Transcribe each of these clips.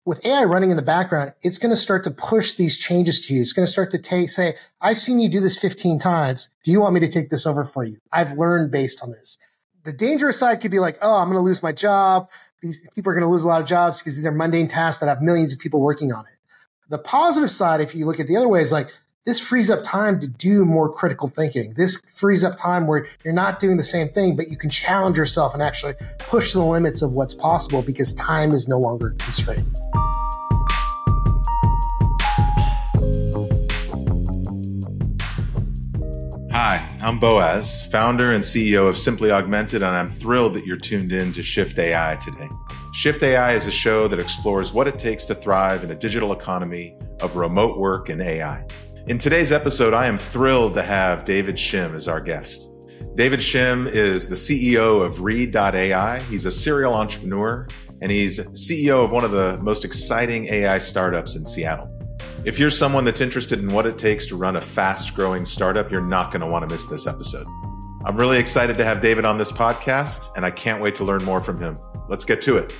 with AI running in the background, it's going to start to push these changes to you. It's going to start to say, I've seen you do this 15 times. Do you want me to take this over for you? I've learned based on this. The dangerous side could be like, oh, I'm going to lose my job. These people are going to lose a lot of jobs because these are mundane tasks that have millions of people working on it. The positive side, if you look at the other way, is like, this frees up time to do more critical thinking. This frees up time where you're not doing the same thing, but you can challenge yourself and actually push the limits of what's possible because time is no longer a constraint. Hi, I'm Boaz, founder and CEO of Simply Augmented, and I'm thrilled that you're tuned in to Shift AI today. Shift AI is a show that explores what it takes to thrive in a digital economy of remote work and AI. In today's episode, I am thrilled to have David Shim as our guest. David Shim is the CEO of Read.ai. He's a serial entrepreneur, and he's CEO of one of the most exciting AI startups in Seattle. If you're someone that's interested in what it takes to run a fast-growing startup, you're not going to want to miss this episode. I'm really excited to have David on this podcast, and I can't wait to learn more from him. Let's get to it.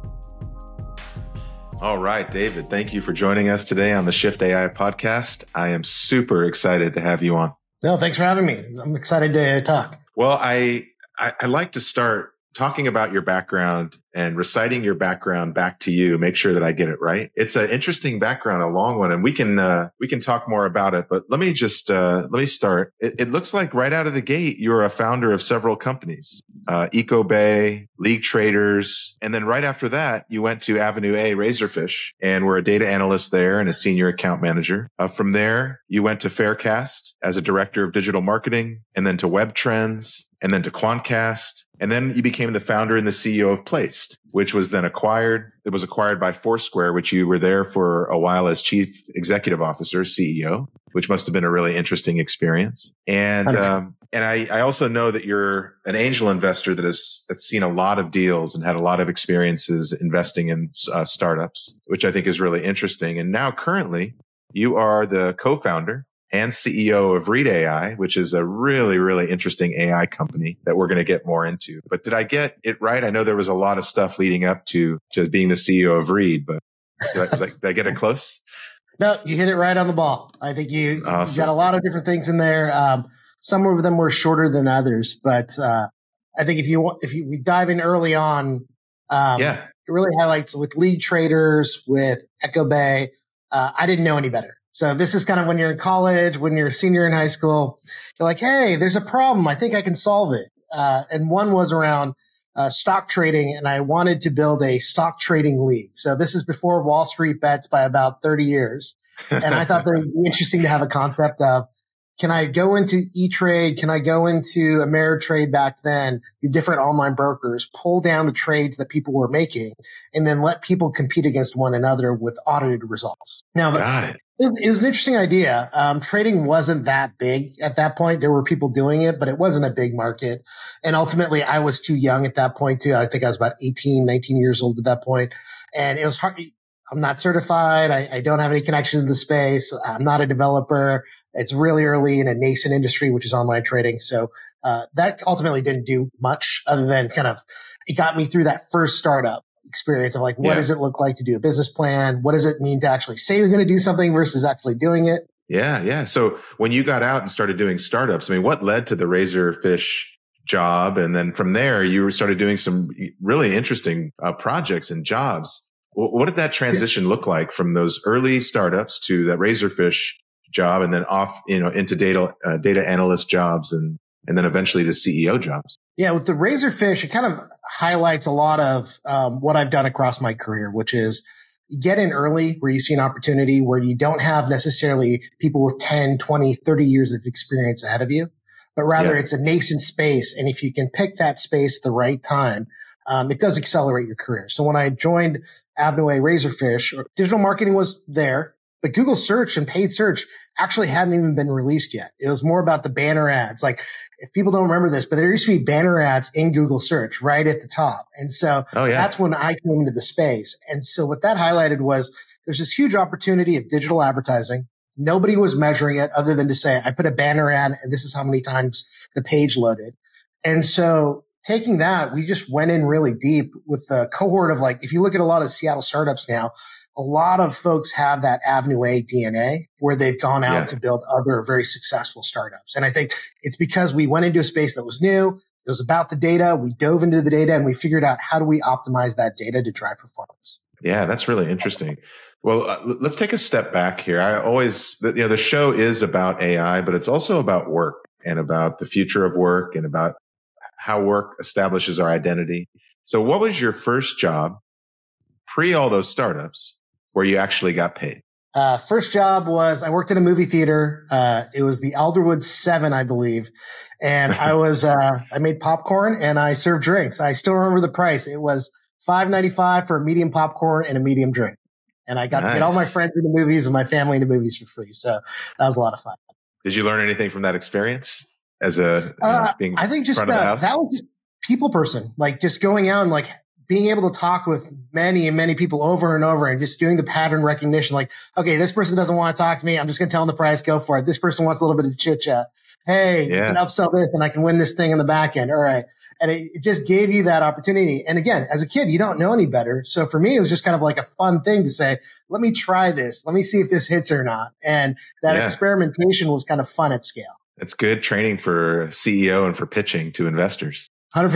All right, David, thank you for joining us today on the Shift AI podcast. I am super excited to have you on. No, thanks for having me. I'm excited to talk. Well, I like to start talking about your background and reciting your background back to you, make sure that I get it right. It's an interesting background, a long one, and we can talk more about it. But let me start. It looks like right out of the gate, you're a founder of several companies, EcoBay, League Traders. And then right after that, you went to Avenue A Razorfish and were a data analyst there and a senior account manager. From there, you went to Faircast as a director of digital marketing, and then to WebTrends, and then to Quantcast. And then you became the founder and the CEO of Placed, which was then acquired. It was acquired by Foursquare, which you were there for a while as chief executive officer, CEO, which must have been a really interesting experience. And I also know that you're an angel investor that's seen a lot of deals and had a lot of experiences investing in startups, which I think is really interesting. And now currently you are the co-founder and CEO of Read.ai, which is a really, really interesting AI company that we're going to get more into. But did I get it right? I know there was a lot of stuff leading up to being the CEO of Read, but did I get it close? No, you hit it right on the ball. I think you got a lot of different things in there. Some of them were shorter than others, but I think if we dive in early on, it really highlights with League Traders, with EcoBay. I didn't know any better. So this is kind of when you're in college, when you're a senior in high school, you're like, hey, there's a problem. I think I can solve it. And one was around stock trading, and I wanted to build a stock trading league. So this is before Wall Street bets by about 30 years. And I thought that it would be interesting to have a concept of, can I go into E-Trade? Can I go into Ameritrade back then, the different online brokers, pull down the trades that people were making, and then let people compete against one another with audited results? Now, Got it. It was an interesting idea. Trading wasn't that big at that point. There were people doing it, but it wasn't a big market. And ultimately, I was too young at that point, too. I think I was about 18, 19 years old at that point. And it was hard. I'm not certified. I don't have any connection to the space. I'm not a developer. It's really early in a nascent industry, which is online trading. So that ultimately didn't do much other than it got me through that first startup experience of like, what does it look like to do a business plan? What does it mean to actually say you're going to do something versus actually doing it? Yeah. So when you got out and started doing startups, I mean, what led to the Razorfish job? And then from there, you started doing some really interesting projects and jobs. What did that transition look like from those early startups to that Razorfish job, and then off, into data analyst jobs, and then eventually to CEO jobs? Yeah, with the Razorfish, it kind of highlights a lot of what I've done across my career, which is you get in early where you see an opportunity where you don't have necessarily people with 10, 20, 30 years of experience ahead of you, but rather it's a nascent space. And if you can pick that space at the right time, it does accelerate your career. So when I joined Avenue A Razorfish, digital marketing was there, but Google search and paid search actually hadn't even been released yet. It was more about the banner ads. Like, if people don't remember this, but there used to be banner ads in Google search right at the top. And so that's when I came into the space. And so what that highlighted was there's this huge opportunity of digital advertising. Nobody was measuring it other than to say, I put a banner ad and this is how many times the page loaded. And so taking that, we just went in really deep with the cohort of like, if you look at a lot of Seattle startups now, a lot of folks have that Avenue A DNA where they've gone out to build other very successful startups. And I think it's because we went into a space that was new. It was about the data. We dove into the data and we figured out how do we optimize that data to drive performance. Yeah, that's really interesting. Well, let's take a step back here. The show is about AI, but it's also about work and about the future of work and about how work establishes our identity. So what was your first job pre all those startups where you actually got paid? First job was I worked in a movie theater. It was the Alderwood 7, I believe. And I made popcorn and I served drinks. I still remember the price. It was $5.95 for a medium popcorn and a medium drink. And I got to get all my friends into movies and my family into movies for free. So that was a lot of fun. Did you learn anything from that experience as being I think just front of the house? That was just people person, like just going out and like being able to talk with many and many people over and over and just doing the pattern recognition. Like, okay, this person doesn't want to talk to me. I'm just going to tell them the price. Go for it. This person wants a little bit of chit chat. Hey, you can upsell this and I can win this thing in the back end. All right. And it just gave you that opportunity. And again, as a kid, you don't know any better. So for me, it was just kind of like a fun thing to say, let me try this. Let me see if this hits or not. And that experimentation was kind of fun at scale. It's good training for CEO and for pitching to investors.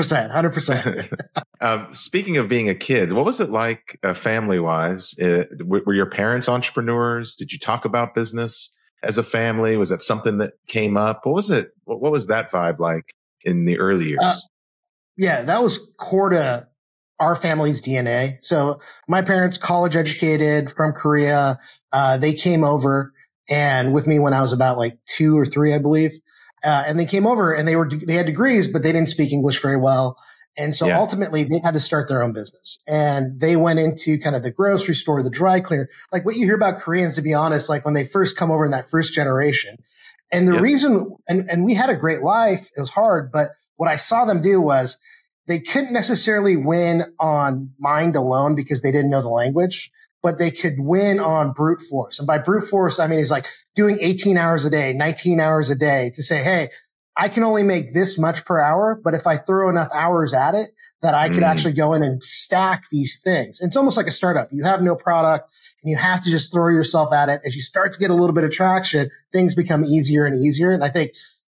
100%. Speaking of being a kid, what was it like family-wise? Were your parents entrepreneurs? Did you talk about business as a family? Was that something that came up? What was it? What was that vibe like in the early years? Yeah, that was core to our family's DNA. So my parents, college educated from Korea, they came over and with me when I was about like 2 or 3, I believe. And they came over and they had degrees, but they didn't speak English very well. And so ultimately they had to start their own business and they went into kind of the grocery store, the dry cleaner, like what you hear about Koreans, to be honest, like when they first come over in that first generation. And the reason, and we had a great life, it was hard, but what I saw them do was they couldn't necessarily win on mind alone because they didn't know the language, but they could win on brute force. And by brute force, I mean, it's like doing 18 hours a day, 19 hours a day to say, hey, I can only make this much per hour, but if I throw enough hours at it, that I could actually go in and stack these things. And it's almost like a startup. You have no product and you have to just throw yourself at it. As you start to get a little bit of traction, things become easier and easier. And I think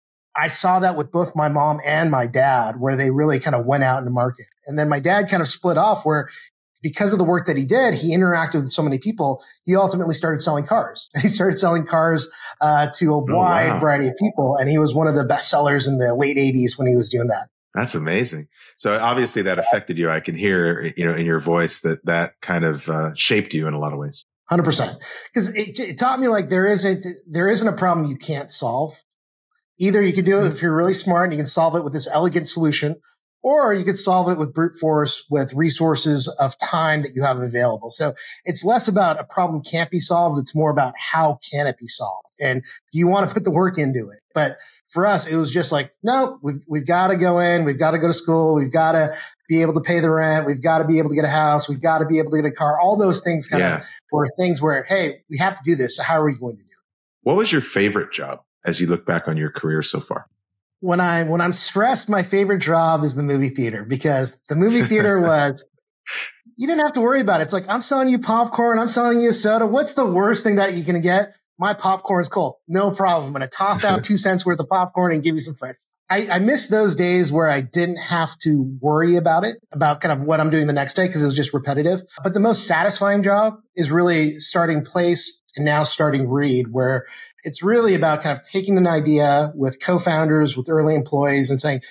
I saw that with both my mom and my dad, where they really kind of went out in the market. And then my dad kind of split off where because of the work that he did, he interacted with so many people. He ultimately started selling cars. He started selling cars to a wide variety of people. And he was one of the best sellers in the late 80s when he was doing that. That's amazing. So obviously that affected you. I can hear, in your voice that kind of shaped you in a lot of ways. 100%. Because it taught me like there isn't a problem you can't solve. Either you can do it if you're really smart and you can solve it with this elegant solution, or you could solve it with brute force, with resources of time that you have available. So it's less about a problem can't be solved. It's more about how can it be solved? And do you want to put the work into it? But for us, it was just like, no, we've got to go in. We've got to go to school. We've got to be able to pay the rent. We've got to be able to get a house. We've got to be able to get a car. All those things kind of were things where, hey, we have to do this. So how are we going to do it? What was your favorite job as you look back on your career so far? When I'm stressed, my favorite job is the movie theater, because the movie theater was, you didn't have to worry about it. It's like, I'm selling you popcorn. I'm selling you a soda. What's the worst thing that you can get? My popcorn's cold. No problem. I'm going to toss out 2 cents worth of popcorn and give you some fresh. I miss those days where I didn't have to worry about it, about kind of what I'm doing the next day, because it was just repetitive. But the most satisfying job is really starting Place and now starting Read, where it's really about kind of taking an idea with co-founders, with early employees and saying,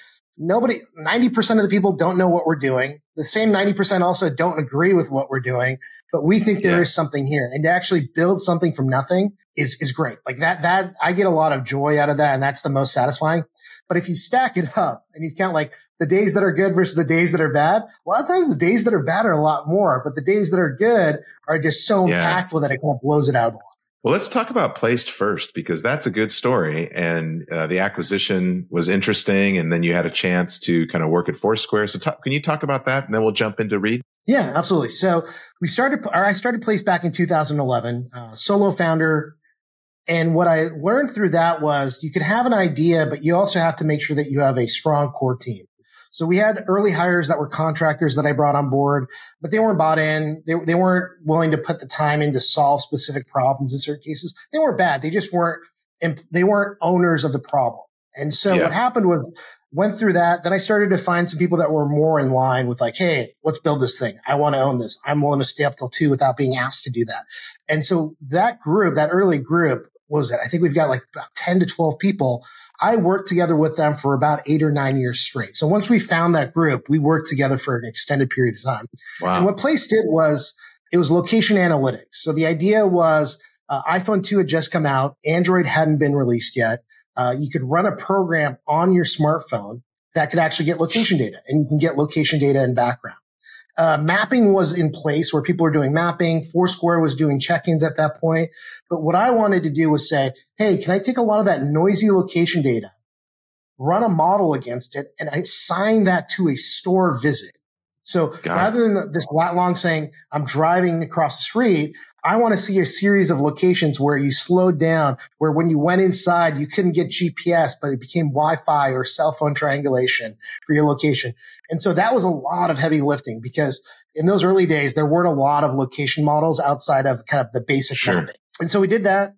90% of the people don't know what we're doing. The same 90% also don't agree with what we're doing, but we think there is something here. And to actually build something from nothing is great. Like that I get a lot of joy out of that. And that's the most satisfying. But if you stack it up and you count like the days that are good versus the days that are bad, a lot of times the days that are bad are a lot more, but the days that are good are just so impactful that it kind of blows it out of the water. Well, let's talk about Placed first, because that's a good story. And the acquisition was interesting. And then you had a chance to kind of work at Foursquare. So can you talk about that? And then we'll jump into Read. Yeah, absolutely. So I started Placed back in 2011, solo founder. And what I learned through that was you could have an idea, but you also have to make sure that you have a strong core team. So we had early hires that were contractors that I brought on board, but they weren't bought in. They weren't willing to put the time in to solve specific problems in certain cases. They weren't bad. They just weren't, they weren't owners of the problem. And so what happened was, went through that. Then I started to find some people that were more in line with like, hey, let's build this thing. I want to own this. I'm willing to stay up till 2 without being asked to do that. And so that group, that early group, I think we've got like about 10 to 12 people. I worked together with them for about 8 or 9 years straight. So once we found that group, we worked together for an extended period of time. Wow. And what Place did was, it was location analytics. So the idea was iPhone 2 had just come out. Android hadn't been released yet. You could run a program on your smartphone that could actually get location data, and you can get location data in background. Mapping was in place where people were doing mapping. Foursquare was doing check-ins at that point. But what I wanted to do was say, hey, can I take a lot of that noisy location data, run a model against it, and assign that to a store visit? So rather than this lat long saying, I'm driving across the street, I want to see a series of locations where you slowed down, where when you went inside, you couldn't get GPS, but it became Wi-Fi or cell phone triangulation for your location. And so that was a lot of heavy lifting, because in those early days, there weren't a lot of location models outside of kind of the basic mapping. And so we did that.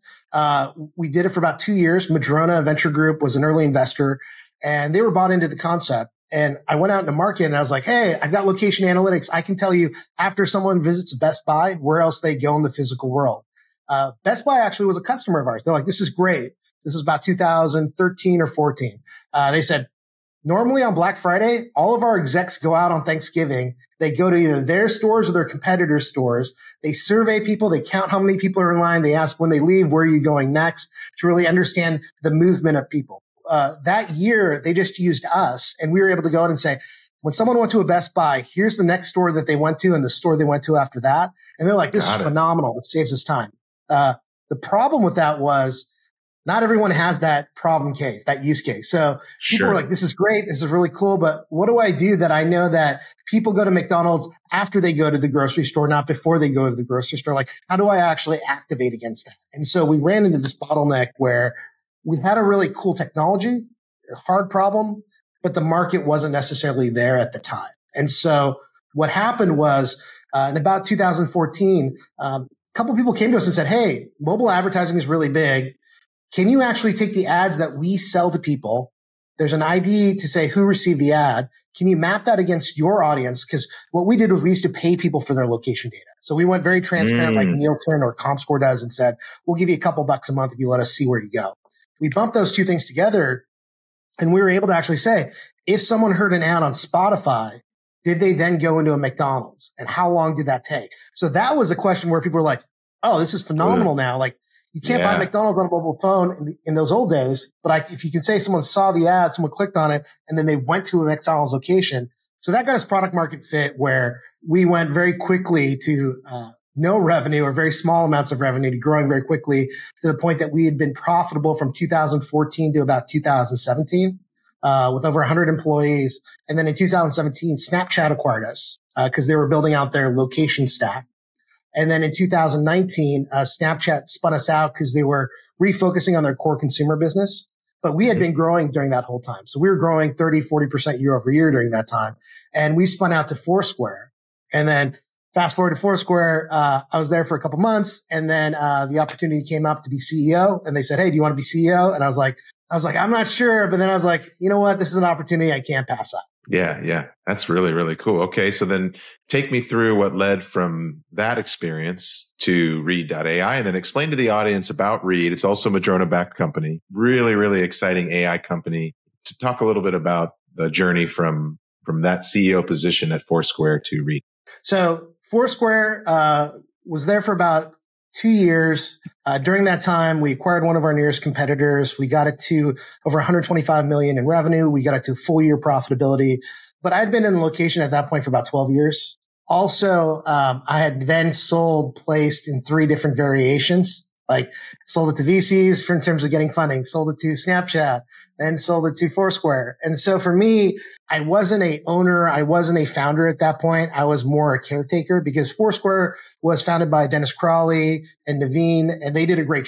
We did it for about 2 years. Madrona Venture Group was an early investor, and they were bought into the concept. And I went out in the market and I was like, hey, I've got location analytics. I can tell you after someone visits Best Buy, where else they go in the physical world. Best Buy actually was a customer of ours. They're like, this is great. This was about 2013 or 14. They said, normally on Black Friday, all of our execs go out on Thanksgiving. They go to either their stores or their competitors' stores. They survey people. They count how many people are in line. They ask when they leave, where are you going next, to really understand the movement of people. That year, they just used us, and we were able to go in and say, when someone went to a Best Buy, here's the next store that they went to and the store they went to after that. And they're like, this is phenomenal. It saves us time. The problem with that was not everyone has that problem case, that use case. So people were like, this is great. This is really cool. But what do I do that I know that people go to McDonald's after they go to the grocery store, not before they go to the grocery store? Like, how do I actually activate against that? And so we ran into this bottleneck where we had a really cool technology, a hard problem, but the market wasn't necessarily there at the time. And so what happened was in about 2014, a couple of people came to us and said, hey, mobile advertising is really big. Can you actually take the ads that we sell to people? There's an ID to say who received the ad. Can you map that against your audience? Because what we did was we used to pay people for their location data. So we went very transparent like Nielsen or ComScore does and said, we'll give you a couple bucks a month if you let us see where you go. We bumped those two things together, and we were able to actually say, if someone heard an ad on Spotify, did they then go into a McDonald's? And how long did that take? So that was a question where people were like, oh, this is phenomenal now. Like, you can't buy McDonald's on a mobile phone in those old days, but if you can say someone saw the ad, someone clicked on it, and then they went to a McDonald's location. So that got us product market fit, where we went very quickly to no revenue or very small amounts of revenue to growing very quickly to the point that we had been profitable from 2014 to about 2017 with over 100 employees. And then in 2017, Snapchat acquired us because they were building out their location stack. And then in 2019, Snapchat spun us out because they were refocusing on their core consumer business. But we had been growing during that whole time. So we were growing 30, 40% year over year during that time. And we spun out to Foursquare. And then fast forward to Foursquare, I was there for a couple months, and then the opportunity came up to be CEO, and they said, hey, do you want to be CEO? And I was like, I'm not sure. But then I was like, you know what? This is an opportunity I can't pass up. Yeah. That's really, really cool. Okay. So then take me through what led from that experience to Read.ai, and then explain to the audience about Read. It's also a Madrona-backed company, really, really exciting AI company. To talk a little bit about the journey from that CEO position at Foursquare to Read. So Foursquare was there for about 2 years. During that time, we acquired one of our nearest competitors. We got it to over 125 million in revenue. We got it to full year profitability. But I'd been in the location at that point for about 12 years. Also, I had then placed in 3 different variations. Like sold it to VCs in terms of getting funding, sold it to Snapchat, then sold it to Foursquare. And so for me, I wasn't a owner. I wasn't a founder at that point. I was more a caretaker because Foursquare was founded by Dennis Crawley and Naveen, and they did a great job.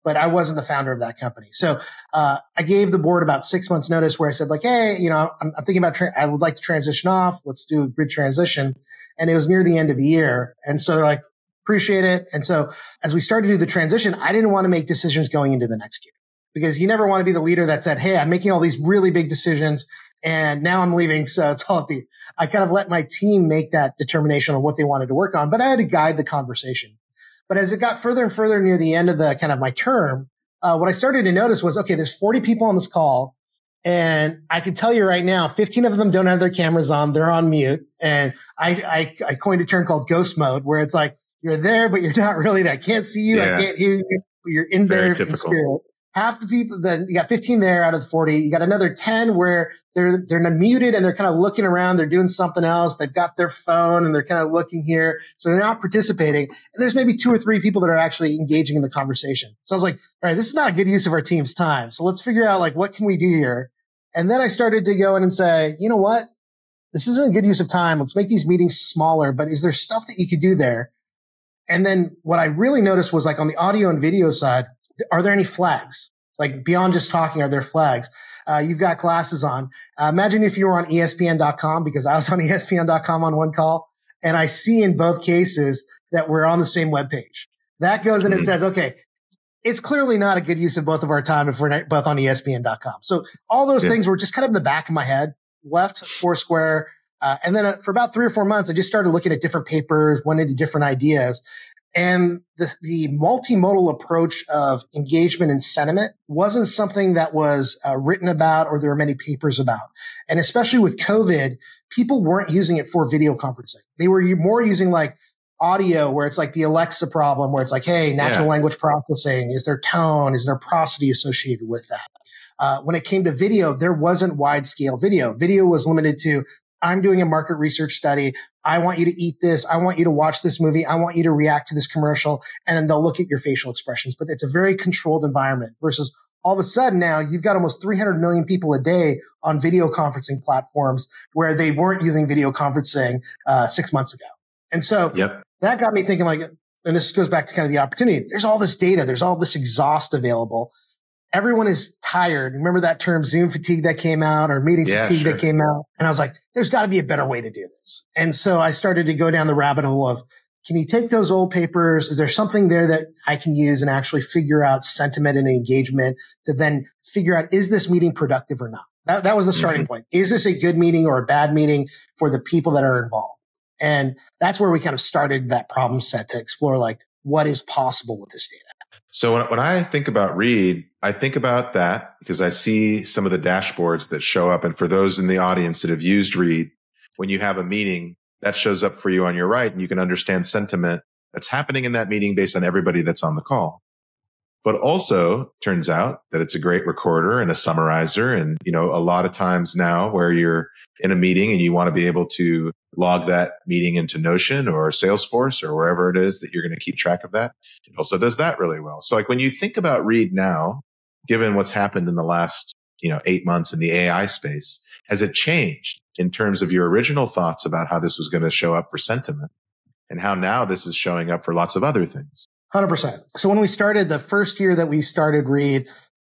but I wasn't the founder of that company. So I gave the board about 6 months notice where I said like, hey, I'm thinking about, I would like to transition off. Let's do a good transition. And it was near the end of the year. And so they're like, appreciate it. And so as we started to do the transition, I didn't want to make decisions going into the next year because you never want to be the leader that said, hey, I'm making all these really big decisions and now I'm leaving. So it's all up to you. I kind of let my team make that determination on what they wanted to work on, but I had to guide the conversation. But as it got further and further near the end of the kind of my term, what I started to notice was, okay, there's 40 people on this call. And I can tell you right now, 15 of them don't have their cameras on. They're on mute. And I coined a term called ghost mode, where it's like, you're there, but you're not really there. I can't see you. Yeah. I can't hear you. But you're in there in spirit. Half the people, then you got 15 there out of the 40. You got another 10 where they're muted and they're kind of looking around. They're doing something else. They've got their phone and they're kind of looking here. So they're not participating. And there's maybe 2 or 3 people that are actually engaging in the conversation. So I was like, all right, this is not a good use of our team's time. So let's figure out like, what can we do here? And then I started to go in and say, you know what? This isn't a good use of time. Let's make these meetings smaller, but is there stuff that you could do there? And then what I really noticed was like on the audio and video side, are there any flags? Like beyond just talking, are there flags? You've got glasses on. Imagine if you were on ESPN.com, because I was on ESPN.com on one call, and I see in both cases that we're on the same webpage. That goes in and says, okay, it's clearly not a good use of both of our time if we're both on ESPN.com. So all those things were just kind of in the back of my head, left Foursquare. And then for about 3 or 4 months, I just started looking at different papers, went into different ideas. And the multimodal approach of engagement and sentiment wasn't something that was written about or there were many papers about. And especially with COVID, people weren't using it for video conferencing. They were more using like audio, where it's like the Alexa problem, where it's like, hey, natural language processing, is there tone, is there prosody associated with that? When it came to video, there wasn't wide scale video. Video was limited to, I'm doing a market research study. I want you to eat this. I want you to watch this movie. I want you to react to this commercial. And then they'll look at your facial expressions. But it's a very controlled environment versus all of a sudden now you've got almost 300 million people a day on video conferencing platforms where they weren't using video conferencing 6 months ago. And so that got me thinking like, and this goes back to kind of the opportunity. There's all this data. There's all this exhaust available. Everyone is tired. Remember that term Zoom fatigue that came out, or meeting fatigue that came out? And I was like, there's got to be a better way to do this. And so I started to go down the rabbit hole of, can you take those old papers? Is there something there that I can use and actually figure out sentiment and engagement to then figure out, is this meeting productive or not? That was the starting point. Is this a good meeting or a bad meeting for the people that are involved? And that's where we kind of started that problem set to explore like, what is possible with this data? So when I think about Read, I think about that because I see some of the dashboards that show up. And for those in the audience that have used Read, when you have a meeting, that shows up for you on your right, and you can understand sentiment that's happening in that meeting based on everybody that's on the call. But also turns out that it's a great recorder and a summarizer. And, a lot of times now where you're in a meeting and you want to be able to log that meeting into Notion or Salesforce or wherever it is that you're going to keep track of that, it also does that really well. So like when you think about Read now, given what's happened in the last, 8 months in the AI space, has it changed in terms of your original thoughts about how this was going to show up for sentiment and how now this is showing up for lots of other things? 100%. So when we started, the first year that we started Read,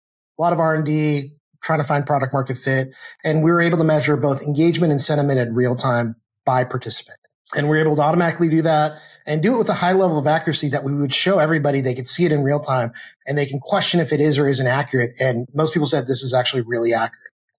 a lot of R&D, trying to find product market fit, and we were able to measure both engagement and sentiment in real time by participant. And we were able to automatically do that and do it with a high level of accuracy that we would show everybody. They could see it in real time and they can question if it is or isn't accurate. And most people said this is actually really accurate.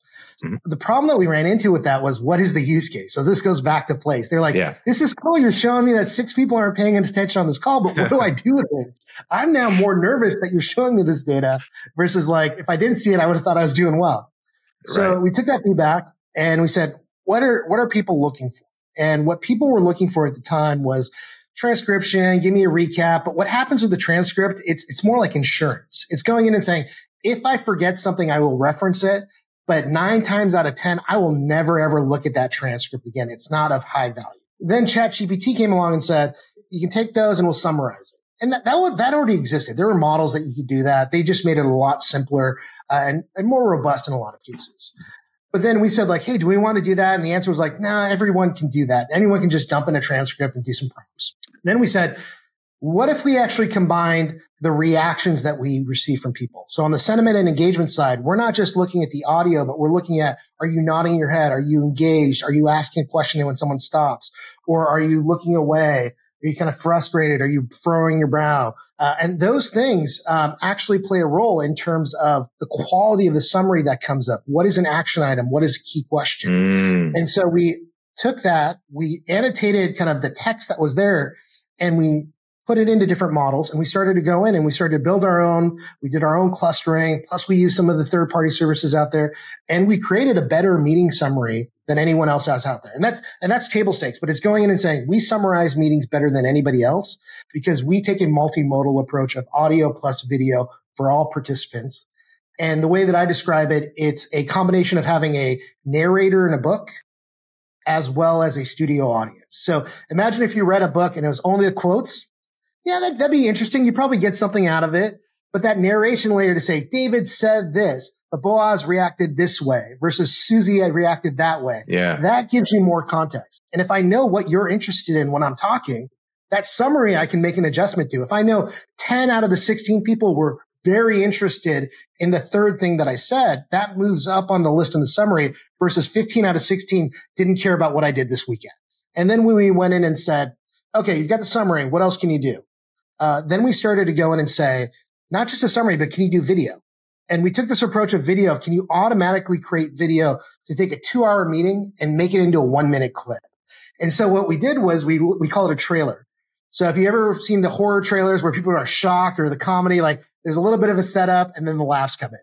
The problem that we ran into with that was, what is the use case? So this goes back to place. They're like, this is cool. You're showing me that 6 people aren't paying attention on this call, but what do I do with this? I'm now more nervous that you're showing me this data versus like, if I didn't see it, I would have thought I was doing well. So we took that feedback and we said, what are people looking for? And what people were looking for at the time was transcription, give me a recap. But what happens with the transcript, it's more like insurance. It's going in and saying, if I forget something, I will reference it. But 9 times out of 10, I will never, ever look at that transcript again. It's not of high value. Then ChatGPT came along and said, you can take those and we'll summarize it. And that already existed. There were models that you could do that. They just made it a lot simpler and more robust in a lot of cases. But then we said like, hey, do we want to do that? And the answer was like, no, everyone can do that. Anyone can just dump in a transcript and do some prompts. Then we said, what if we actually combined the reactions that we receive from people? So on the sentiment and engagement side, we're not just looking at the audio, but we're looking at, are you nodding your head? Are you engaged? Are you asking a question when someone stops? Or are you looking away? Are you kind of frustrated? Are you furrowing your brow? And those things actually play a role in terms of the quality of the summary that comes up. What is an action item? What is a key question? And so we took that, we annotated kind of the text that was there, and we put it into different models, and we started to go in and we started to build our own. We did our own clustering, plus we used some of the third-party services out there, and we created a better meeting summary than anyone else has out there. And that's table stakes, but it's going in and saying we summarize meetings better than anybody else because we take a multimodal approach of audio plus video for all participants. And the way that I describe it, it's a combination of having a narrator in a book as well as a studio audience. So imagine if you read a book and it was only the quotes. Yeah, that'd be interesting. You'd probably get something out of it. But that narration layer to say, David said this, but Boaz reacted this way versus Susie had reacted that way. Yeah. That gives you more context. And if I know what you're interested in when I'm talking, that summary I can make an adjustment to. If I know 10 out of the 16 people were very interested in the third thing that I said, that moves up on the list in the summary versus 15 out of 16 didn't care about what I did this weekend. And then when we went in and said, okay, you've got the summary. What else can you do? Then we started to go in and say, not just a summary, but can you do video? And we took this approach of video. Can you automatically create video to take a 2-hour meeting and make it into a 1-minute clip? And so what we did was we call it a trailer. So if you ever seen the horror trailers where people are shocked, or the comedy, like there's a little bit of a setup and then the laughs come in.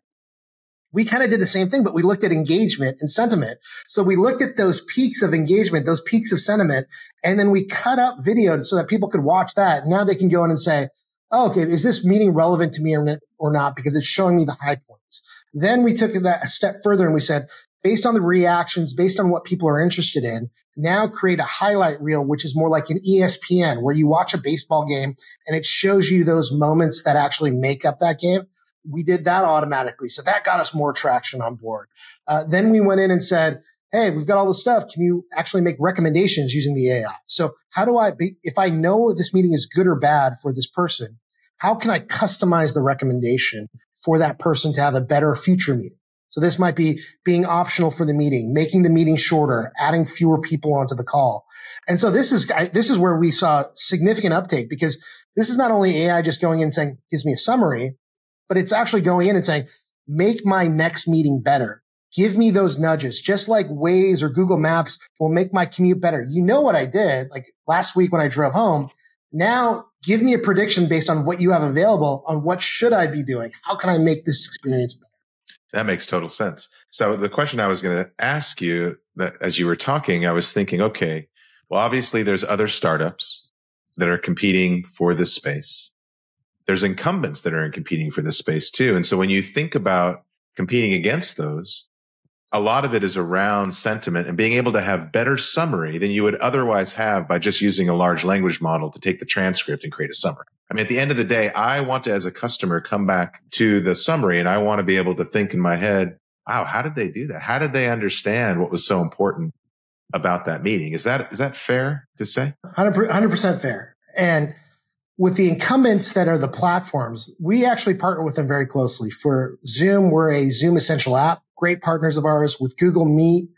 We kind of did the same thing, but we looked at engagement and sentiment. So we looked at those peaks of engagement, those peaks of sentiment, and then we cut up video so that people could watch that. Now they can go in and say, oh, okay, is this meeting relevant to me or not? Because it's showing me the high points. Then we took that a step further and we said, based on the reactions, based on what people are interested in, now create a highlight reel, which is more like an ESPN, where you watch a baseball game and it shows you those moments that actually make up that game. We did that automatically. So that got us more traction on board. Then we went in and said, hey, we've got all this stuff. Can you actually make recommendations using the AI? So how do if I know this meeting is good or bad for this person, how can I customize the recommendation for that person to have a better future meeting? So this might be being optional for the meeting, making the meeting shorter, adding fewer people onto the call. And so this is where we saw significant uptake, because this is not only AI just going in and saying, gives me a summary, but it's actually going in and saying, make my next meeting better. Give me those nudges, just like Waze or Google Maps will make my commute better. You know what I did, like last week when I drove home. Now give me a prediction based on what you have available on what should I be doing. How can I make this experience better? That makes total sense. So the question I was going to ask you, that as you were talking, I was thinking, okay, well, obviously there's other startups that are competing for this space. There's incumbents that are competing for this space too. And so when you think about competing against those, a lot of it is around sentiment and being able to have better summary than you would otherwise have by just using a large language model to take the transcript and create a summary. I mean, at the end of the day, I want to, as a customer, come back to the summary and I want to be able to think in my head, wow, how did they do that? How did they understand what was so important about that meeting? Is that fair to say? 100% fair. And with the incumbents that are the platforms, we actually partner with them very closely. For Zoom, we're a Zoom Essential app, great partners of ours. With Google Meet,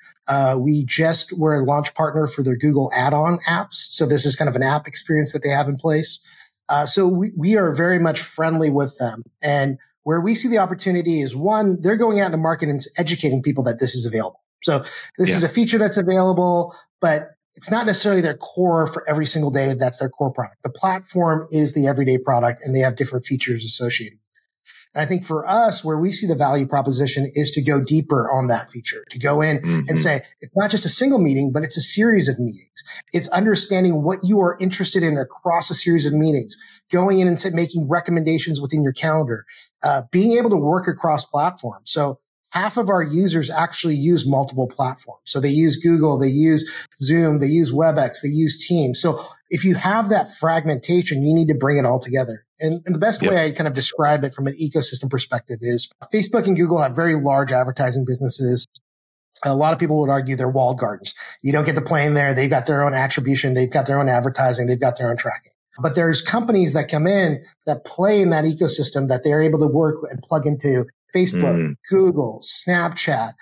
we're a launch partner for their Google add-on apps. So this is kind of an app experience that they have in place. So we are very much friendly with them. And where we see the opportunity is, one, they're going out in the market and educating people that this is available. So this is a feature that's available, but it's not necessarily their core for every single day. That's their core product. The platform is the everyday product, and they have different features associated with it. And I think for us, where we see the value proposition is to go deeper on that feature, to go in and say, it's not just a single meeting, but it's a series of meetings. It's understanding what you are interested in across a series of meetings, going in and making recommendations within your calendar, being able to work across platforms. So half of our users actually use multiple platforms. So they use Google, they use Zoom, they use WebEx, they use Teams. So if you have that fragmentation, you need to bring it all together. And the best way I kind of describe it from an ecosystem perspective is Facebook and Google have very large advertising businesses. A lot of people would argue they're walled gardens. You don't get to play in there. They've got their own attribution. They've got their own advertising. They've got their own tracking. But there's companies that come in that play in that ecosystem that they're able to work and plug into Facebook, Google, Snapchat,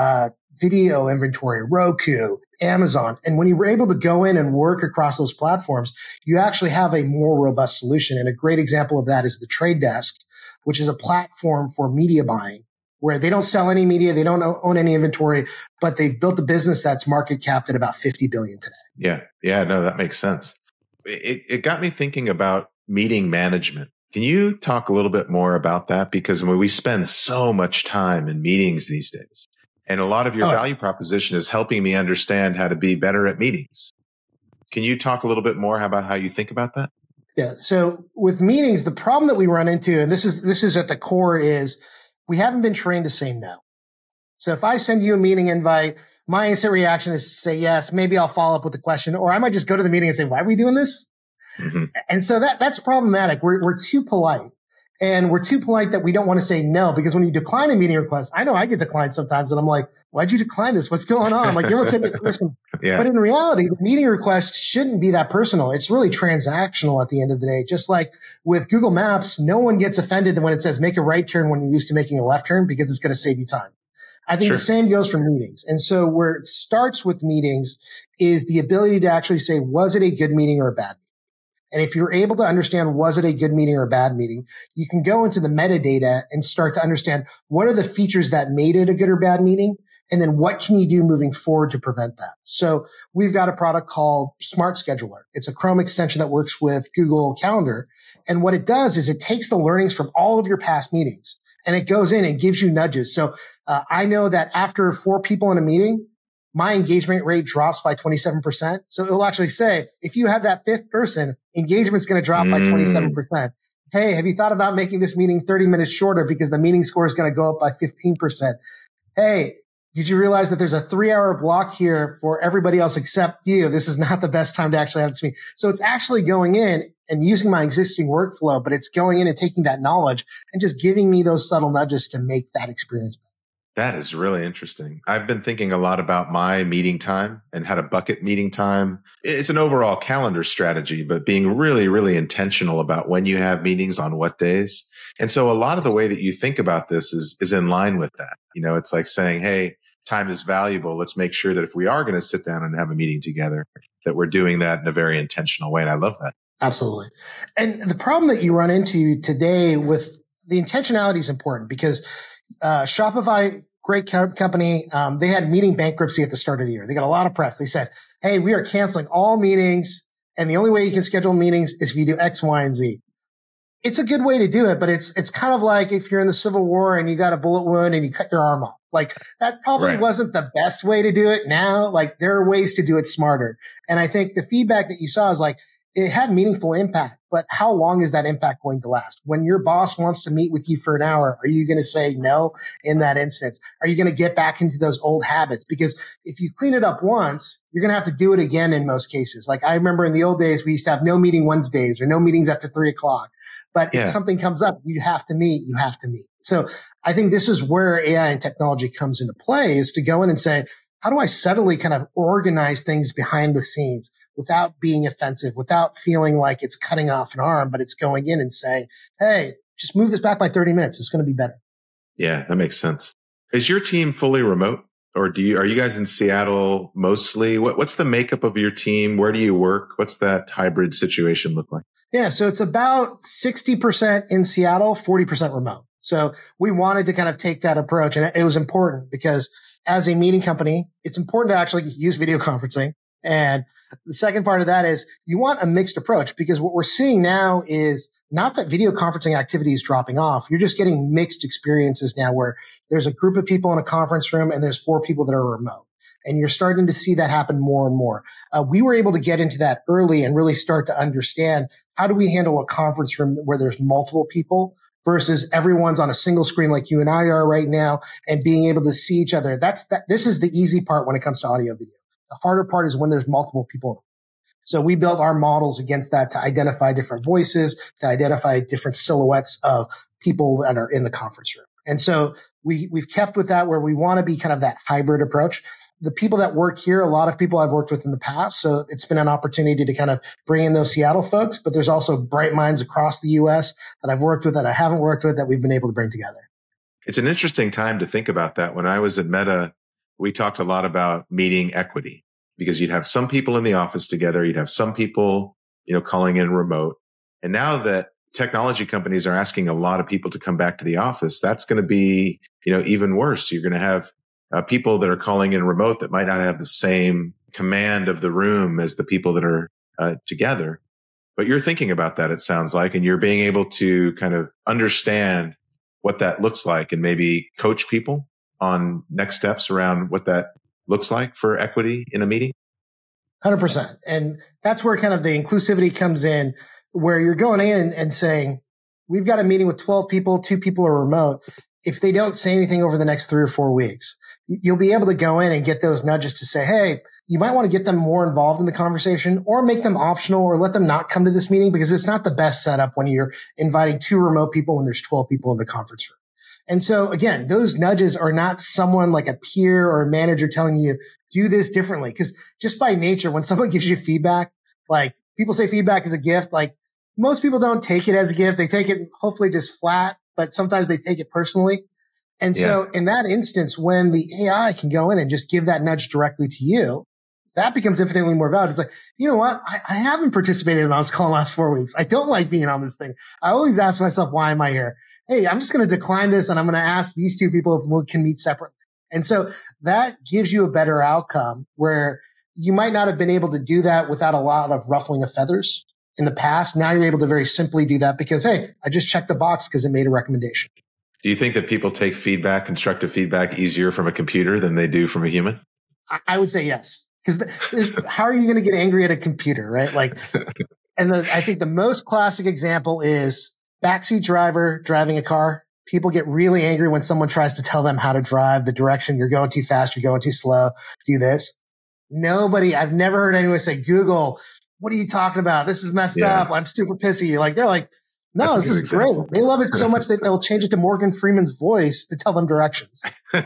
video inventory, Roku, Amazon. And when you're able to go in and work across those platforms, you actually have a more robust solution. And a great example of that is The Trade Desk, which is a platform for media buying, where they don't sell any media, they don't own any inventory, but they've built a business that's market capped at about $50 billion today. Yeah. No, that makes sense. It got me thinking about meeting management. Can you talk a little bit more about that? Because we spend so much time in meetings these days, and a lot of your value proposition is helping me understand how to be better at meetings. Can you talk a little bit more about how you think about that? Yeah. So with meetings, the problem that we run into, and this is at the core, is we haven't been trained to say no. So if I send you a meeting invite, my instant reaction is to say yes. Maybe I'll follow up with a question, or I might just go to the meeting and say, "Why are we doing this?" Mm-hmm. And so that's problematic. We're too polite, and we're too polite that we don't want to say no, because when you decline a meeting request, I know I get declined sometimes, and I'm like, "Why'd you decline this? What's going on?" Like, you almost take it personal. Yeah. But in reality, the meeting request shouldn't be that personal. It's really transactional at the end of the day. Just like with Google Maps, no one gets offended when it says make a right turn when you're used to making a left turn, because it's going to save you time. I think the same goes for meetings. And so where it starts with meetings is the ability to actually say, was it a good meeting or a bad meeting? And if you're able to understand, was it a good meeting or a bad meeting, you can go into the metadata and start to understand what are the features that made it a good or bad meeting, and then what can you do moving forward to prevent that. So we've got a product called Smart Scheduler. It's a Chrome extension that works with Google Calendar. And what it does is it takes the learnings from all of your past meetings, and it goes in and gives you nudges. So I know that after 4 people in a meeting, my engagement rate drops by 27%. So it'll actually say, if you have that 5th person, engagement's going to drop by 27%. Hey, have you thought about making this meeting 30 minutes shorter because the meeting score is going to go up by 15%? Hey, did you realize that there's a 3-hour block here for everybody else except you? This is not the best time to actually have this meeting. So it's actually going in and using my existing workflow, but it's going in and taking that knowledge and just giving me those subtle nudges to make that experience better. That is really interesting. I've been thinking a lot about my meeting time and how to bucket meeting time. It's an overall calendar strategy, but being really, really intentional about when you have meetings on what days. And so a lot of the way that you think about this is in line with that. You know, it's like saying, hey, time is valuable. Let's make sure that if we are going to sit down and have a meeting together, that we're doing that in a very intentional way. And I love that. Absolutely. And the problem that you run into today with the intentionality is important, because Shopify, great company, they had meeting bankruptcy at the start of the year. They got a lot of press. They said, hey, we are canceling all meetings, and the only way you can schedule meetings is if you do X, Y, and Z. It's a good way to do it, but it's kind of like if you're in the Civil War and you got a bullet wound and you cut your arm off. Like, that probably wasn't the best way to do it now. Like, there are ways to do it smarter. And I think the feedback that you saw is like, it had meaningful impact, but how long is that impact going to last? When your boss wants to meet with you for an hour, are you going to say no in that instance? Are you going to get back into those old habits? Because if you clean it up once, you're going to have to do it again in most cases. Like, I remember in the old days, we used to have no meeting Wednesdays or no meetings after 3:00. But if something comes up, you have to meet. So I think this is where AI and technology comes into play, is to go in and say, how do I subtly kind of organize things behind the scenes without being offensive, without feeling like it's cutting off an arm, but it's going in and saying, hey, just move this back by 30 minutes. It's going to be better. Yeah, that makes sense. Is your team fully remote, or are you guys in Seattle mostly? What's the makeup of your team? Where do you work? What's that hybrid situation look like? Yeah, so it's about 60% in Seattle, 40% remote. So we wanted to kind of take that approach, and it was important because as a meeting company, it's important to actually use video conferencing. And the second part of that is you want a mixed approach, because what we're seeing now is not that video conferencing activity is dropping off. You're just getting mixed experiences now, where there's a group of people in a conference room and there's 4 people that are remote. And you're starting to see that happen more and more. We were able to get into that early and really start to understand, how do we handle a conference room where there's multiple people versus everyone's on a single screen like you and I are right now, and being able to see each other. This is the easy part when it comes to audio video. The harder part is when there's multiple people. So we built our models against that to identify different voices, to identify different silhouettes of people that are in the conference room. And so we've kept with that, where we want to be kind of that hybrid approach. the people that work here, a lot of people I've worked with in the past. So it's been an opportunity to kind of bring in those Seattle folks, but there's also bright minds across the US that I've worked with, that I haven't worked with, that we've been able to bring together. It's an interesting time to think about that. When I was at Meta, we talked a lot about meeting equity, because you'd have some people in the office together. You'd have some people, calling in remote. And now that technology companies are asking a lot of people to come back to the office, that's going to be, even worse. You're going to have people that are calling in remote that might not have the same command of the room as the people that are together. But you're thinking about that, it sounds like, and you're being able to kind of understand what that looks like and maybe coach people on next steps around what that looks like for equity in a meeting. 100%. And that's where kind of the inclusivity comes in, where you're going in and saying, we've got a meeting with 12 people, 2 people are remote. If they don't say anything over the next 3 or 4 weeks, you'll be able to go in and get those nudges to say, hey, you might want to get them more involved in the conversation, or make them optional, or let them not come to this meeting, because it's not the best setup when you're inviting 2 remote people when there's 12 people in the conference room. And so again, those nudges are not someone like a peer or a manager telling you, do this differently. Because just by nature, when someone gives you feedback, like people say feedback is a gift, like most people don't take it as a gift. They take it hopefully just flat, but sometimes they take it personally. And so in that instance, when the AI can go in and just give that nudge directly to you, that becomes infinitely more valuable. It's like, you know what? I haven't participated in this call in the last 4 weeks. I don't like being on this thing. I always ask myself, why am I here? Hey, I'm just going to decline this, and I'm going to ask these 2 people if we can meet separately. And so that gives you a better outcome, where you might not have been able to do that without a lot of ruffling of feathers in the past. Now you're able to very simply do that because, hey, I just checked the box because it made a recommendation. Do you think that people take feedback, constructive feedback, easier from a computer than they do from a human? I would say yes. Because how are you going to get angry at a computer, right? Like, and I think the most classic example is backseat driver driving a car. People get really angry when someone tries to tell them how to drive, the direction. You're going too fast, you're going too slow, do this. I've never heard anyone say, Google, what are you talking about? This is messed up. I'm super pissy. Like, they're like, no, this is great. They love it so much that they'll change it to Morgan Freeman's voice to tell them directions.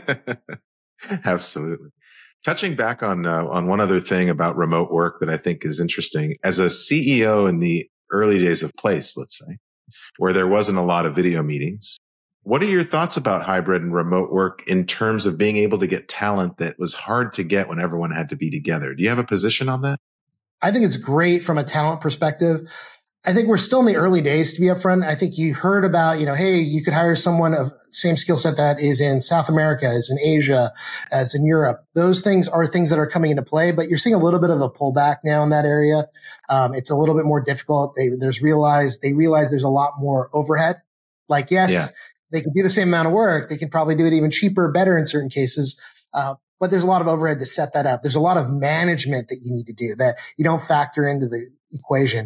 Absolutely. Touching back on one other thing about remote work that I think is interesting, as a CEO in the early days of Place, let's say, where there wasn't a lot of video meetings, what are your thoughts about hybrid and remote work in terms of being able to get talent that was hard to get when everyone had to be together? Do you have a position on that? I think it's great from a talent perspective. I think we're still in the early days, to be upfront. I think you heard about, hey, you could hire someone of same skill set that is in South America, as in Asia, as in Europe. Those things are things that are coming into play, but you're seeing a little bit of a pullback now in that area. It's a little bit more difficult. They realize there's a lot more overhead. Like, yes, they can do the same amount of work. They can probably do it even cheaper, better in certain cases. But there's a lot of overhead to set that up. There's a lot of management that you need to do that you don't factor into the equation.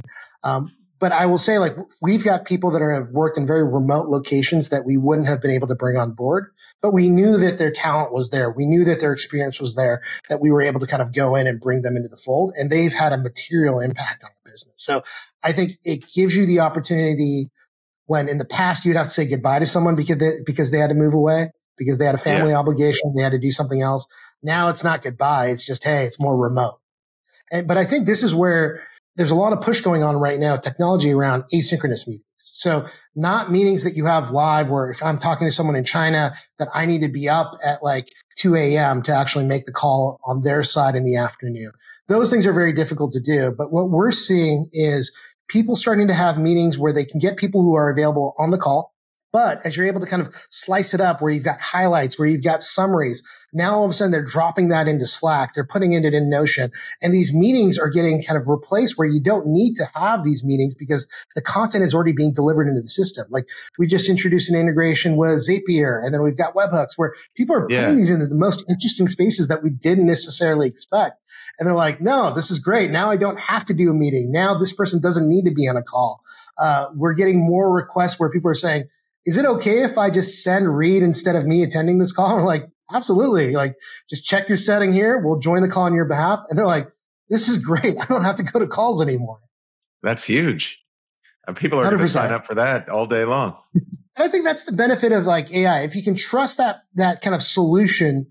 But I will say, like, we've got people that have worked in very remote locations that we wouldn't have been able to bring on board, but we knew that their talent was there. We knew that their experience was there, that we were able to kind of go in and bring them into the fold, and they've had a material impact on the business. So I think it gives you the opportunity when in the past you'd have to say goodbye to someone because they had to move away, because they had a family obligation, they had to do something else. Now it's not goodbye. It's just, hey, it's more remote. But I think this is where there's a lot of push going on right now, technology around asynchronous meetings. So not meetings that you have live, where if I'm talking to someone in China that I need to be up at like 2 a.m. to actually make the call on their side in the afternoon. Those things are very difficult to do. But what we're seeing is people starting to have meetings where they can get people who are available on the call. But as you're able to kind of slice it up, where you've got highlights, where you've got summaries, now all of a sudden they're dropping that into Slack. They're putting it in Notion. And these meetings are getting kind of replaced, where you don't need to have these meetings because the content is already being delivered into the system. Like, we just introduced an integration with Zapier, and then we've got webhooks, where people are putting these into the most interesting spaces that we didn't necessarily expect. And they're like, no, this is great. Now I don't have to do a meeting. Now this person doesn't need to be on a call. We're getting more requests where people are saying, is it okay if I just send Reed instead of me attending this call? And we're like, absolutely. Like, just check your setting here. We'll join the call on your behalf. And they're like, this is great. I don't have to go to calls anymore. That's huge. And people are going to sign up for that all day long. And I think that's the benefit of like AI. If you can trust that kind of solution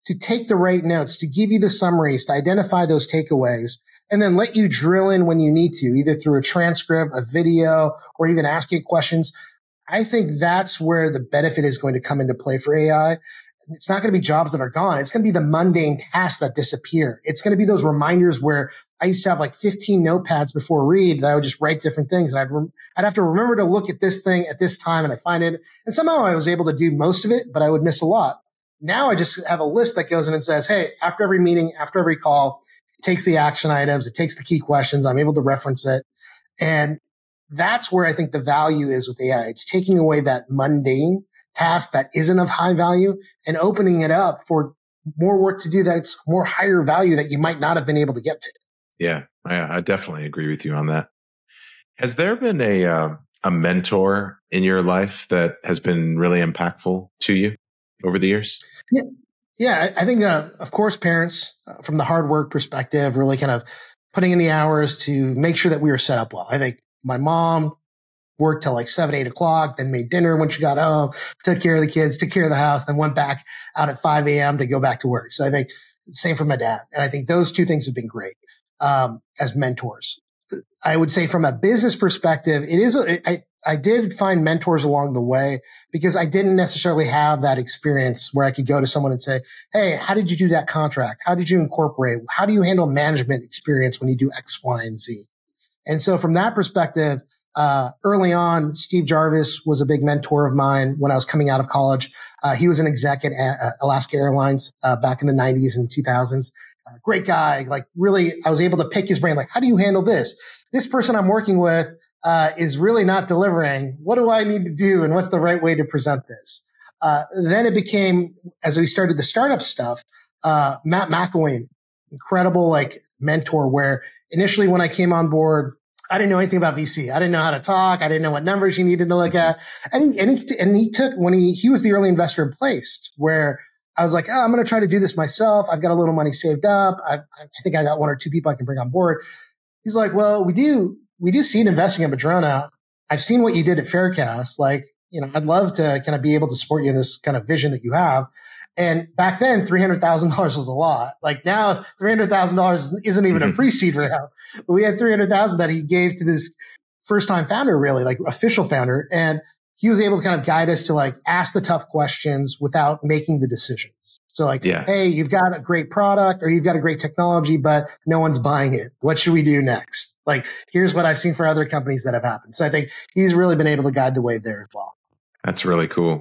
to take the right notes, to give you the summaries, to identify those takeaways, and then let you drill in when you need to, either through a transcript, a video, or even asking questions. I think that's where the benefit is going to come into play for AI. It's not going to be jobs that are gone. It's going to be the mundane tasks that disappear. It's going to be those reminders where I used to have like 15 notepads before read that I would just write different things. And I'd have to remember to look at this thing at this time, and I find it. And somehow I was able to do most of it, but I would miss a lot. Now I just have a list that goes in and says, hey, after every meeting, after every call, it takes the action items, it takes the key questions. I'm able to reference it. And that's where I think the value is with AI. It's taking away that mundane task that isn't of high value and opening it up for more work to do that it's more higher value that you might not have been able to get to. Yeah, I definitely agree with you on that. Has there been a mentor in your life that has been really impactful to you over the years? Yeah, I think, of course, parents, from the hard work perspective, really kind of putting in the hours to make sure that we were set up well. I think my mom worked till like 7, 8 o'clock, then made dinner when she got home, took care of the kids, took care of the house, then went back out at 5 a.m. to go back to work. So I think same for my dad. And I think those two things have been great as mentors. I would say from a business perspective, it is, I did find mentors along the way because I didn't necessarily have that experience where I could go to someone and say, hey, how did you do that contract? How did you incorporate? How do you handle management experience when you do X, Y, and Z? And so from that perspective, early on, Steve Jarvis was a big mentor of mine when I was coming out of college. He was an exec at Alaska Airlines back in the 90s and 2000s. Great guy. Like really, I was able to pick his brain. Like, how do you handle this? This person I'm working with is really not delivering. What do I need to do? And what's the right way to present this? Then it became, as we started the startup stuff, Matt McElwain, incredible like mentor, where initially when I came on board, I didn't know anything about VC. I didn't know how to talk. I didn't know what numbers you needed to look at. And he took, when he was the early investor in Placed, where I was like, oh, I'm going to try to do this myself. I've got a little money saved up. I think I got 1 or 2 people I can bring on board. He's like, well, we do seed investing at Madrona. I've seen what you did at Faircast. Like, I'd love to kind of be able to support you in this kind of vision that you have. And back then, $300,000 was a lot. Like now, $300,000 isn't even a pre-seed round. But we had $300,000 that he gave to this first-time founder, really, like official founder. And he was able to kind of guide us to like ask the tough questions without making the decisions. So like, hey, you've got a great product or you've got a great technology, but no one's buying it. What should we do next? Like, here's what I've seen for other companies that have happened. So I think he's really been able to guide the way there as well. That's really cool.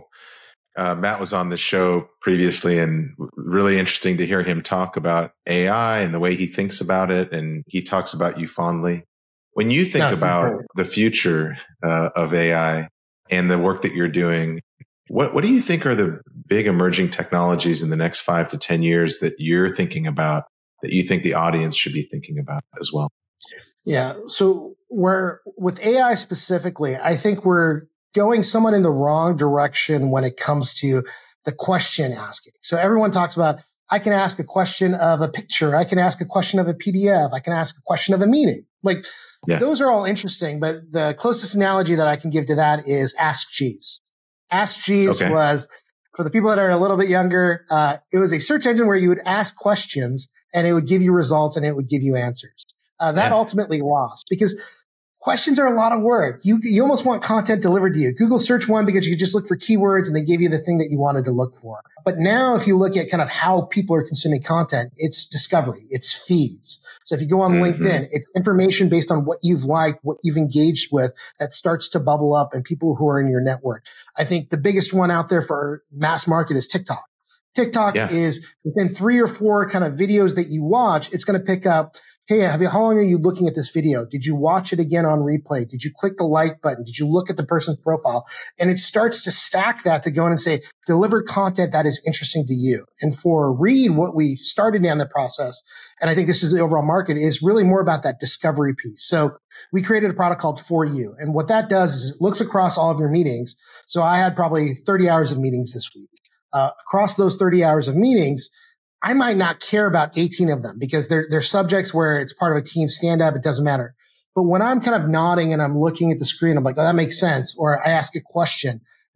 Matt was on the show previously, and really interesting to hear him talk about AI and the way he thinks about it. And he talks about you fondly. When you think about the future of AI and the work that you're doing, what do you think are the big emerging technologies in the next 5 to 10 years that you're thinking about, that you think the audience should be thinking about as well? Yeah. So with AI specifically, I think we're going somewhat in the wrong direction when it comes to the question asking. So everyone talks about, I can ask a question of a picture. I can ask a question of a PDF. I can ask a question of a meeting. Like those are all interesting, but the closest analogy that I can give to that is Ask Jeeves. Ask Jeeves was, for the people that are a little bit younger, it was a search engine where you would ask questions and it would give you results and it would give you answers. That ultimately lost because questions are a lot of work. You almost want content delivered to you. Google search one because you could just look for keywords and they give you the thing that you wanted to look for. But now if you look at kind of how people are consuming content, it's discovery, it's feeds. So if you go on LinkedIn, it's information based on what you've liked, what you've engaged with that starts to bubble up and people who are in your network. I think the biggest one out there for mass market is TikTok. TikTok is within 3 or 4 kind of videos that you watch, it's going to pick up, hey, how long are you looking at this video? Did you watch it again on replay? Did you click the like button? Did you look at the person's profile? And it starts to stack that to go in and say, deliver content that is interesting to you. And for Reed, what we started down the process, and I think this is the overall market, is really more about that discovery piece. So we created a product called For You. And what that does is it looks across all of your meetings. So I had probably 30 hours of meetings this week. Across those 30 hours of meetings, I might not care about 18 of them because they're subjects where it's part of a team stand-up. It doesn't matter. But when I'm kind of nodding and I'm looking at the screen, I'm like, oh, that makes sense. Or I ask a question.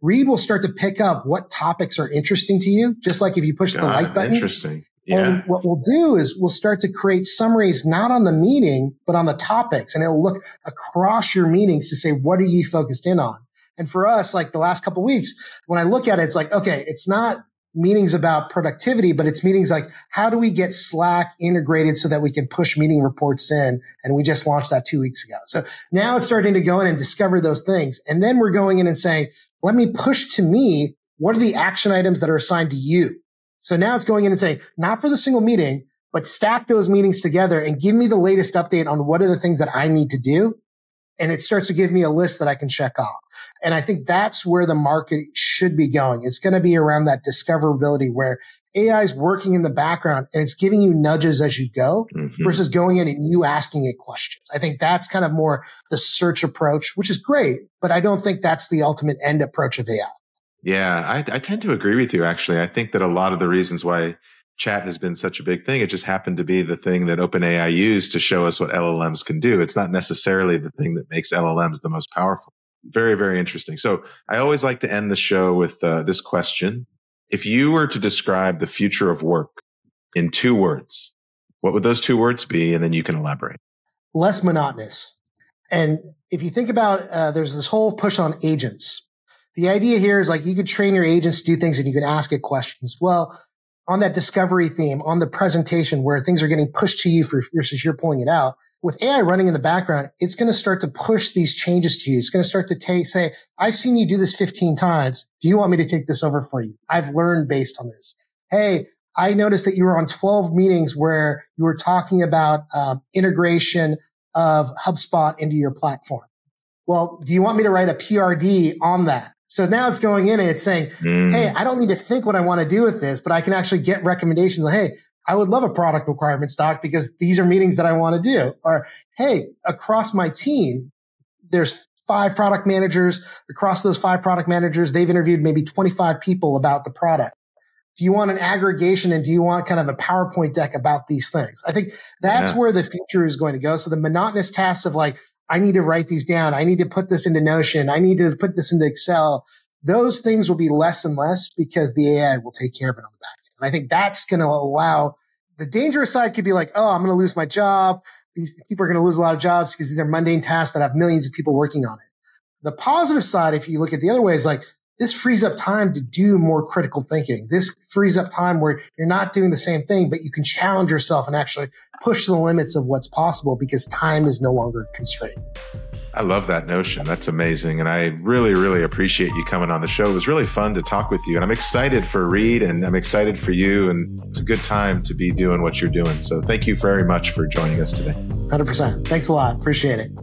Reed will start to pick up what topics are interesting to you, just like if you push the like button. Interesting. Yeah. And what we'll do is we'll start to create summaries, not on the meeting, but on the topics. And it'll look across your meetings to say, what are you focused in on? And for us, like the last couple of weeks, when I look at it, it's like, okay, it's not meetings about productivity, but it's meetings like, how do we get Slack integrated so that we can push meeting reports in? And we just launched that 2 weeks ago. So now it's starting to go in and discover those things. And then we're going in and saying, let me push to me, what are the action items that are assigned to you? So now it's going in and saying, not for the single meeting, but stack those meetings together and give me the latest update on what are the things that I need to do. And it starts to give me a list that I can check off. And I think that's where the market should be going. It's going to be around that discoverability where AI is working in the background and it's giving you nudges as you go versus going in and you asking it questions. I think that's kind of more the search approach, which is great, but I don't think that's the ultimate end approach of AI. Yeah, I tend to agree with you, actually. I think that a lot of the reasons why chat has been such a big thing, it just happened to be the thing that OpenAI used to show us what LLMs can do. It's not necessarily the thing that makes LLMs the most powerful. Very, very interesting. So I always like to end the show with this question. If you were to describe the future of work in 2 words, what would those 2 words be? And then you can elaborate. Less monotonous. And if you think about, there's this whole push on agents. The idea here is like you could train your agents to do things and you can ask it questions. Well, on that discovery theme, on the presentation where things are getting pushed to you versus you're pulling it out, with AI running in the background, it's going to start to push these changes to you. It's going to start to say, I've seen you do this 15 times. Do you want me to take this over for you? I've learned based on this. Hey, I noticed that you were on 12 meetings where you were talking about integration of HubSpot into your platform. Well, do you want me to write a PRD on that? So now it's going in and it's saying, hey, I don't need to think what I want to do with this, but I can actually get recommendations like, hey, I would love a product requirements doc because these are meetings that I want to do. Or, hey, across my team, there's 5 product managers. Across those 5 product managers, they've interviewed maybe 25 people about the product. Do you want an aggregation and do you want kind of a PowerPoint deck about these things? I think that's where the future is going to go. So the monotonous tasks of like, I need to write these down. I need to put this into Notion. I need to put this into Excel. Those things will be less and less because the AI will take care of it on the back end. And I think that's going to allow the dangerous side could be like, oh, I'm going to lose my job. These people are going to lose a lot of jobs because these are mundane tasks that have millions of people working on it. The positive side, if you look at the other way, is like, this frees up time to do more critical thinking. This frees up time where you're not doing the same thing, but you can challenge yourself and actually push the limits of what's possible because time is no longer a constraint. I love that notion. That's amazing. And I really, really appreciate you coming on the show. It was really fun to talk with you. And I'm excited for Reed and I'm excited for you. And it's a good time to be doing what you're doing. So thank you very much for joining us today. 100%. Thanks a lot. Appreciate it.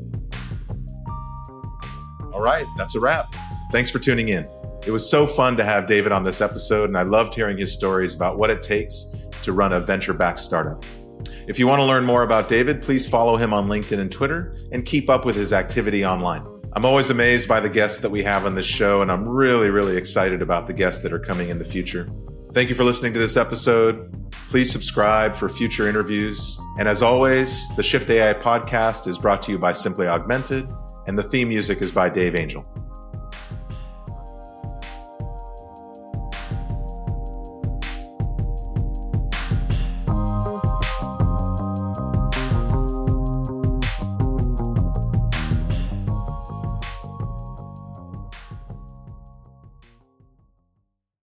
All right. That's a wrap. Thanks for tuning in. It was so fun to have David on this episode, and I loved hearing his stories about what it takes to run a venture-backed startup. If you want to learn more about David, please follow him on LinkedIn and Twitter and keep up with his activity online. I'm always amazed by the guests that we have on this show, and I'm really, really excited about the guests that are coming in the future. Thank you for listening to this episode. Please subscribe for future interviews. And as always, the Shift AI podcast is brought to you by Simply Augmented, and the theme music is by Dave Angel.